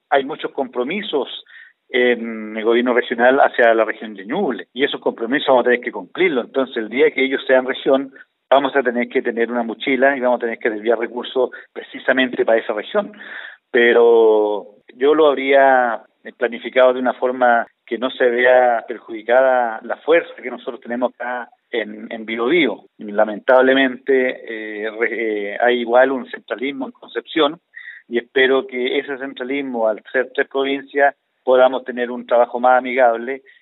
hay muchos compromisos en el gobierno regional hacia la región de Ñuble, y esos compromisos vamos a tener que cumplirlos. Entonces, el día que ellos sean región, vamos a tener que tener una mochila y vamos a tener que desviar recursos precisamente para esa región. Pero yo lo habría planificado de una forma que no se vea perjudicada la fuerza que nosotros tenemos acá en Biobío. Lamentablemente hay igual un centralismo en Concepción, y espero que ese centralismo, al ser 3 provincias, podamos tener un trabajo más amigable